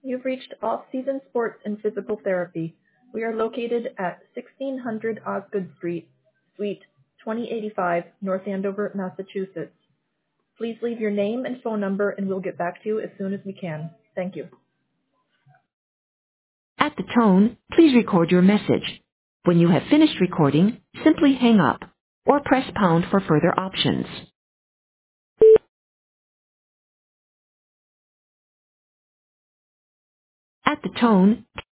You've reached Off-Season Sports and Physical Therapy. We are located at 1600 Osgood Street, Suite 2085, North Andover, Massachusetts. Please leave your name and phone number and we'll get back to you as soon as we can. Thank you. At the tone, please record your message. When you have finished recording, simply hang up or press pound for further options. At the tone,